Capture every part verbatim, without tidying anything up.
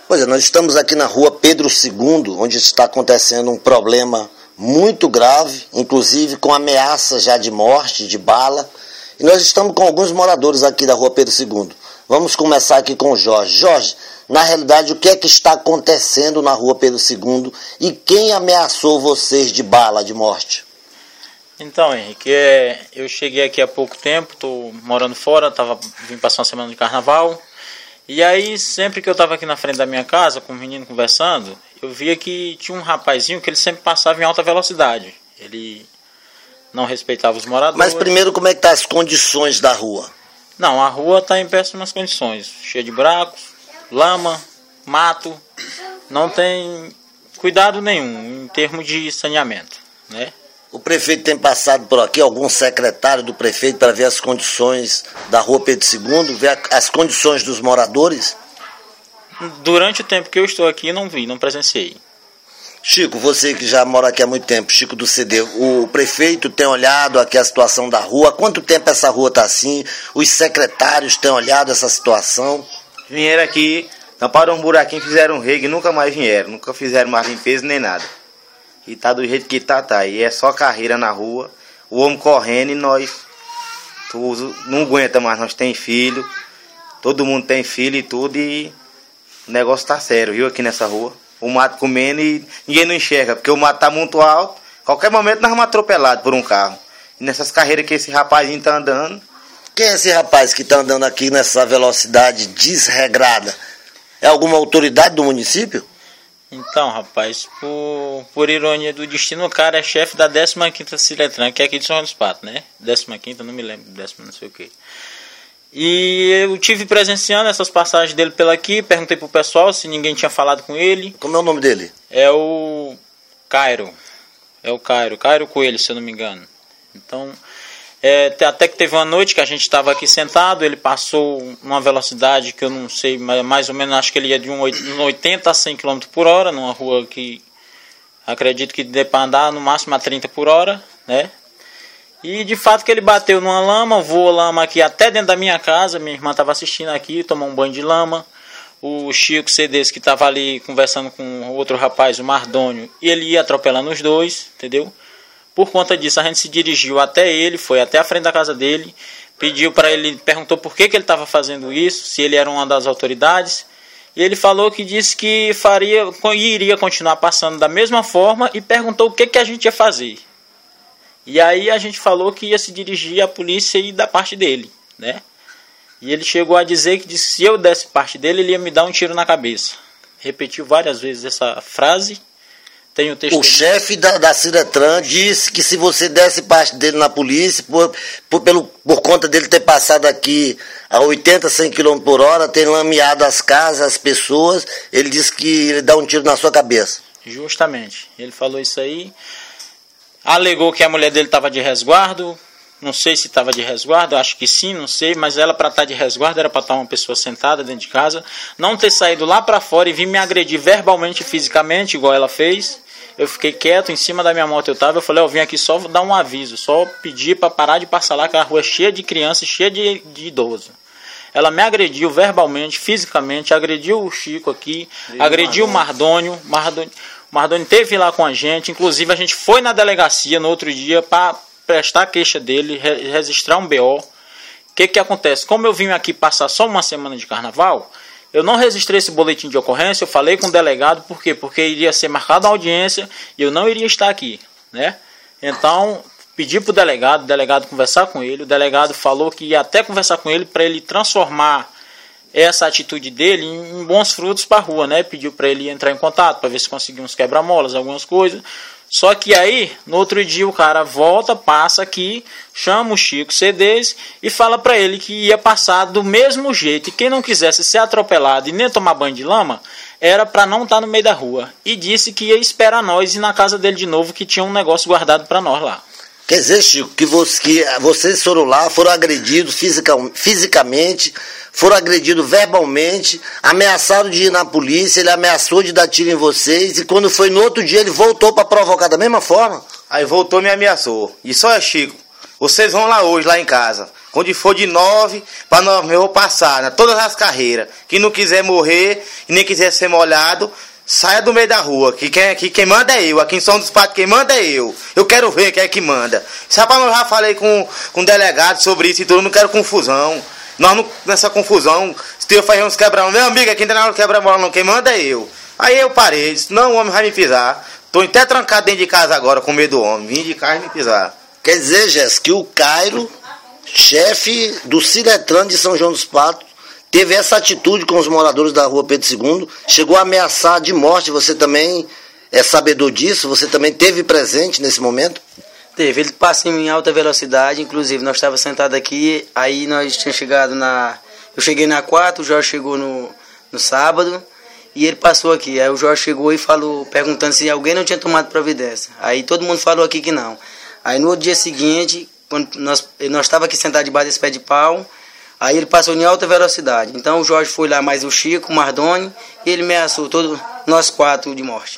Pois é, nós estamos aqui na rua Pedro segundo, onde está acontecendo um problema muito grave, inclusive com ameaça já de morte, de bala. E nós estamos com alguns moradores aqui da rua Pedro segundo. Vamos começar aqui com o Jorge. Jorge, na realidade, o que é que está acontecendo na rua Pedro segundo e quem ameaçou vocês de bala, de morte? Então, Henrique, é, eu cheguei aqui há pouco tempo, estou morando fora, tava, vim passar uma semana de carnaval. E aí, sempre que eu estava aqui na frente da minha casa, com o menino conversando, eu via que tinha um rapazinho que ele sempre passava em alta velocidade. Ele não respeitava os moradores. Mas primeiro, como é que estão as condições da rua? Não, a rua está em péssimas condições, cheia de buracos, lama, mato, não tem cuidado nenhum em termos de saneamento, né? O prefeito tem passado por aqui, algum secretário do prefeito, para ver as condições da rua Pedro segundo, ver as condições dos moradores? Durante o tempo que eu estou aqui, não vi, não presenciei. Chico, você que já mora aqui há muito tempo, Chico do C D, o prefeito tem olhado aqui a situação da rua, há quanto tempo essa rua está assim? Os secretários têm olhado essa situação? Vieram aqui, tamparam um buraquinho, fizeram um rego e nunca mais vieram, nunca fizeram mais limpeza nem nada. E tá do jeito que tá, tá. E é só carreira na rua, o homem correndo e nós tu, não aguenta mais, nós tem filho, todo mundo tem filho e tudo, e o negócio tá sério, viu, aqui nessa rua. O mato comendo e ninguém não enxerga, porque o mato tá muito alto, qualquer momento nós vamos atropelados por um carro. E nessas carreiras que esse rapazinho tá andando... Quem é esse rapaz que tá andando aqui nessa velocidade desregrada? É alguma autoridade do município? Então, rapaz, por, por ironia do destino, o cara é chefe da décima quinta Ciretran, que é aqui de São João dos Patos, né? décima quinta, não me lembro, décima não sei o que. E eu tive presenciando essas passagens dele pela aqui, perguntei pro pessoal se ninguém tinha falado com ele. Como é o nome dele? É o Cairo, é o Cairo, Cairo Coelho, se eu não me engano. Então, é, até que teve uma noite que a gente estava aqui sentado, ele passou numa velocidade que eu não sei, mais ou menos, acho que ele ia de um oitenta a cem quilômetros por hora, numa rua que acredito que dê para andar no máximo a trinta por hora, né? E de fato que ele bateu numa lama, voou lama aqui até dentro da minha casa, minha irmã estava assistindo aqui, tomou um banho de lama. O Chico Cedes, que estava ali conversando com outro rapaz, o Mardônio, e ele ia atropelando os dois, entendeu? Por conta disso, a gente se dirigiu até ele, foi até a frente da casa dele, pediu para ele, perguntou por que, que ele estava fazendo isso, se ele era uma das autoridades, e ele falou que disse que faria, iria continuar passando da mesma forma e perguntou o que, que a gente ia fazer. E aí a gente falou que ia se dirigir à polícia e da parte dele, né? E ele chegou a dizer que se eu desse parte dele, ele ia me dar um tiro na cabeça. Repetiu várias vezes essa frase. Tem o O chefe da, da Ciretran disse que se você desse parte dele na polícia, por, por, pelo, por conta dele ter passado aqui a oitenta, cem quilômetros por hora, ter lameado as casas, as pessoas, ele disse que ele dá um tiro na sua cabeça. Justamente. Ele falou isso aí. Alegou que a mulher dele estava de resguardo. Não sei se estava de resguardo, acho que sim, não sei. Mas ela, para estar de resguardo, era para estar uma pessoa sentada dentro de casa. Não ter saído lá para fora e vir me agredir verbalmente e fisicamente, igual ela fez. Eu fiquei quieto, em cima da minha moto eu estava, eu falei, eu vim aqui só dar um aviso, só pedir para parar de passar lá, que a rua é cheia de crianças, cheia de, de idoso. Ela me agrediu verbalmente, fisicamente, agrediu o Chico aqui, e agrediu o Mardônio, Mardônio, Mardônio esteve lá com a gente, inclusive a gente foi na delegacia no outro dia para prestar a queixa dele, re registrar um B O. O que que acontece? Como eu vim aqui passar só uma semana de carnaval, eu não registrei esse boletim de ocorrência, eu falei com o delegado, por quê? Porque iria ser marcada a audiência e eu não iria estar aqui, né? Então, pedi para o delegado, o delegado conversar com ele, o delegado falou que ia até conversar com ele para ele transformar essa atitude dele em, em bons frutos para a rua, né? Pediu para ele entrar em contato, para ver se conseguia uns quebra-molas, algumas coisas. Só que aí, no outro dia, o cara volta, passa aqui, chama o Chico Cedes e fala para ele que ia passar do mesmo jeito. E quem não quisesse ser atropelado e nem tomar banho de lama, era para não estar no meio da rua. E disse que ia esperar nós ir na casa dele de novo, que tinha um negócio guardado para nós lá. Quer dizer, Chico, que, você, que vocês foram lá, foram agredidos fisica, fisicamente, foram agredidos verbalmente, ameaçaram de ir na polícia, ele ameaçou de dar tiro em vocês, e quando foi no outro dia ele voltou para provocar da mesma forma? Aí voltou e me ameaçou. E só é Chico, Vocês vão lá hoje, lá em casa. Quando for de nove para nove, eu vou passar, né? Todas as carreiras. Quem não quiser morrer e nem quiser ser molhado, saia do meio da rua. Que quem, que quem manda é eu. Aqui em São dos Patos, quem manda é eu. Eu quero ver quem é que manda. Rapaz, eu já falei com, com o delegado sobre isso e tudo. Eu não quero confusão. Nós não, nessa confusão, se eu fazer uns quebra-mola, meu amigo, aqui não tem nada de quebra-mola não. Quem manda é eu. Aí eu parei. Disse, não, o homem vai me pisar. Tô até trancado dentro de casa agora com medo do homem. Vim de casa e me pisar. Quer dizer, Jéssica, que o Cairo, chefe do Ciretran de São João dos Patos, teve essa atitude com os moradores da rua Pedro segundo, chegou a ameaçar de morte. Você também é sabedor disso? Você também teve presente nesse momento? Teve, ele passa em alta velocidade, inclusive nós estávamos sentados aqui, aí nós tínhamos chegado na... Eu cheguei na quarta, o Jorge chegou no, no sábado, e ele passou aqui. Aí o Jorge chegou e falou, perguntando se alguém não tinha tomado providência. Aí todo mundo falou aqui que não. Aí no outro dia seguinte, quando nós nós estávamos aqui sentados debaixo desse pé de pau, aí ele passou em alta velocidade. Então o Jorge foi lá, mais o Chico, o Mardoni, e ele ameaçou todos nós quatro de morte.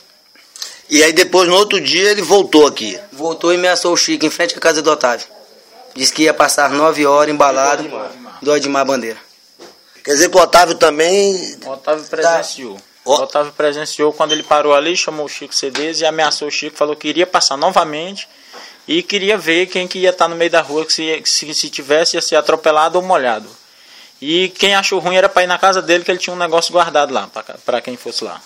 E aí depois, no outro dia, ele voltou aqui? Voltou e ameaçou o Chico em frente à casa do Otávio. Disse que ia passar nove horas embalado do Odimar Bandeira. Quer dizer que o Otávio também... O Otávio presenciou. Tá. O Otávio presenciou quando ele parou ali, chamou o Chico Cedês e ameaçou o Chico, falou que iria passar novamente e queria ver quem que ia estar no meio da rua, que se, se, se tivesse ia ser atropelado ou molhado. E quem achou ruim era para ir na casa dele, que ele tinha um negócio guardado lá, para quem fosse lá.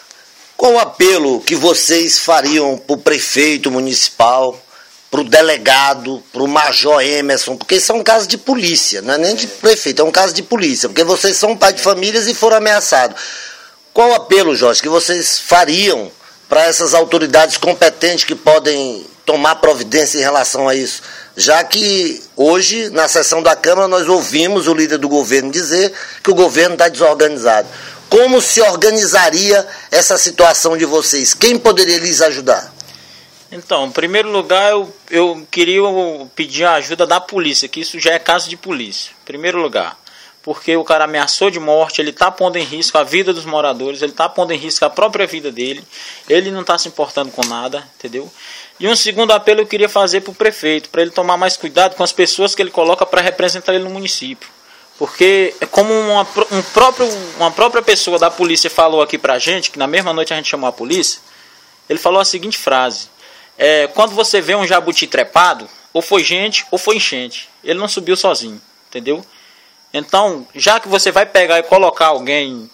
Qual o apelo que vocês fariam para o prefeito municipal, para o delegado, para o major Emerson? Porque isso é um caso de polícia, não é nem de prefeito, é um caso de polícia, porque vocês são pai de famílias e foram ameaçados. Qual o apelo, Jorge, que vocês fariam para essas autoridades competentes que podem tomar providência em relação a isso? Já que hoje, na sessão da Câmara, nós ouvimos o líder do governo dizer que o governo está desorganizado. Como se organizaria essa situação de vocês? Quem poderia lhes ajudar? Então, em primeiro lugar, eu, eu queria pedir a ajuda da polícia, que isso já é caso de polícia. Em primeiro lugar, porque o cara ameaçou de morte, ele está pondo em risco a vida dos moradores, ele está pondo em risco a própria vida dele, ele não está se importando com nada, entendeu? E um segundo apelo eu queria fazer para o prefeito, para ele tomar mais cuidado com as pessoas que ele coloca para representar ele no município. Porque, como uma, um próprio, uma própria pessoa da polícia falou aqui para a gente, que na mesma noite a gente chamou a polícia, ele falou a seguinte frase: é, quando você vê um jabuti trepado, ou foi gente ou foi enchente. Ele não subiu sozinho, entendeu? Então, já que você vai pegar e colocar alguém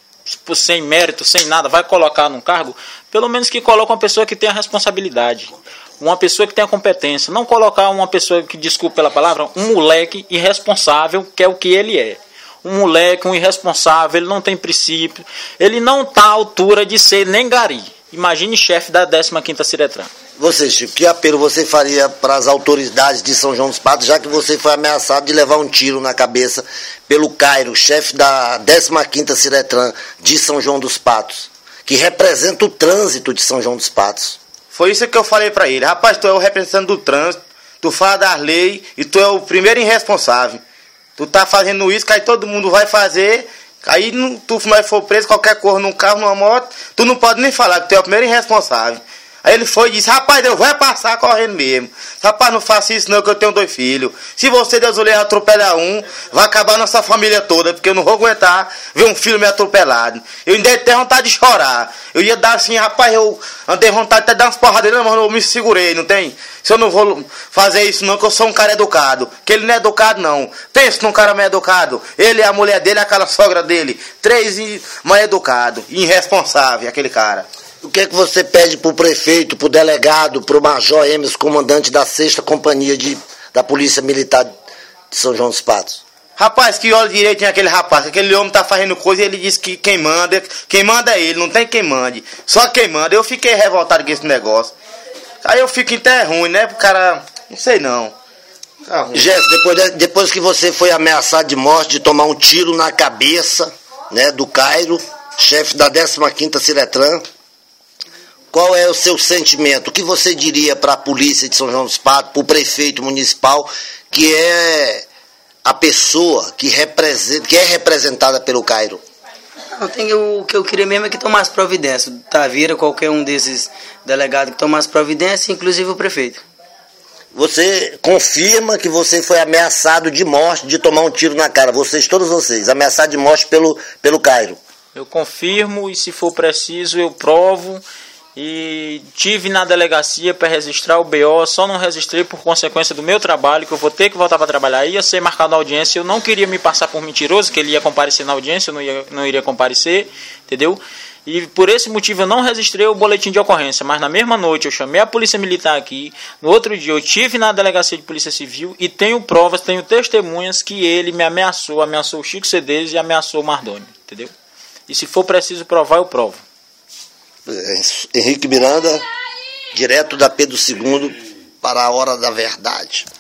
sem mérito, sem nada, vai colocar num cargo, pelo menos que coloque uma pessoa que tenha responsabilidade, uma pessoa que tenha competência, não colocar uma pessoa que, desculpe pela palavra, um moleque irresponsável, que é o que ele é. Um moleque, um irresponsável, ele não tem princípio, ele não está à altura de ser nem gari. Imagine chefe da décima quinta Ciretran. Você, Chico, que apelo você faria para as autoridades de São João dos Patos, já que você foi ameaçado de levar um tiro na cabeça pelo Cairo, chefe da décima quinta Ciretran de São João dos Patos, que representa o trânsito de São João dos Patos? Foi isso que eu falei para ele. Rapaz, tu é o representante do trânsito, tu fala das leis e tu é o primeiro irresponsável. Tu tá fazendo isso, que aí todo mundo vai fazer... Aí tu nós for preso, qualquer coisa, num carro, numa moto, tu não pode nem falar que tu é o primeiro irresponsável. Aí ele foi e disse: rapaz, eu vou passar correndo mesmo. Rapaz, não faça isso não, que eu tenho dois filhos. Se você, Deus o livre, atropelar um, vai acabar nossa família toda, porque eu não vou aguentar ver um filho me atropelado. Eu ainda tenho vontade de chorar. Eu ia dar assim, rapaz, eu andei vontade de até dar umas porradeiras, mas eu me segurei, não tem? Se eu não vou fazer isso não, que eu sou um cara educado. Que ele não é educado não. Pensa num cara mais educado. Ele, a mulher dele, aquela sogra dele. Três mais educado, irresponsável, aquele cara. O que é que você pede para o prefeito, para o delegado, para o major Emerson, comandante da sexta Companhia de, da Polícia Militar de São João dos Patos? Rapaz, que olha direitinho aquele rapaz, aquele homem tá fazendo coisa e ele disse que quem manda, quem manda é ele, não tem quem mande. Só quem manda. Eu fiquei revoltado com esse negócio. Aí eu fico até ruim, né? Pro cara, não sei não. Jéssica, depois, de, depois que você foi ameaçado de morte, de tomar um tiro na cabeça, né, do Cairo, chefe da décima quinta Ciretran, qual é o seu sentimento? O que você diria para a polícia de São João dos Patos, para o prefeito municipal, que é a pessoa que, representa, que é representada pelo Cairo? Eu tenho, o que eu queria mesmo é que tomasse providência. Taveira, qualquer um desses delegados que tomasse providência, inclusive o prefeito. você confirma que você foi ameaçado de morte, de tomar um tiro na cara. Vocês, todos vocês, ameaçados de morte pelo, pelo Cairo. Eu confirmo e, se for preciso, eu provo. E tive na delegacia para registrar o B O, só não registrei por consequência do meu trabalho, que eu vou ter que voltar para trabalhar. Ia ser marcado a audiência, eu não queria me passar por mentiroso, que ele ia comparecer na audiência, eu não, ia, não iria comparecer, entendeu? E por esse motivo eu não registrei o boletim de ocorrência, mas na mesma noite eu chamei a polícia militar aqui, no outro dia eu tive na delegacia de polícia civil e tenho provas, tenho testemunhas que ele me ameaçou, ameaçou o Chico Cedês e ameaçou o Mardônio, entendeu? E se for preciso provar, eu provo. Henrique Miranda, direto da Pedro segundo para a Hora da Verdade.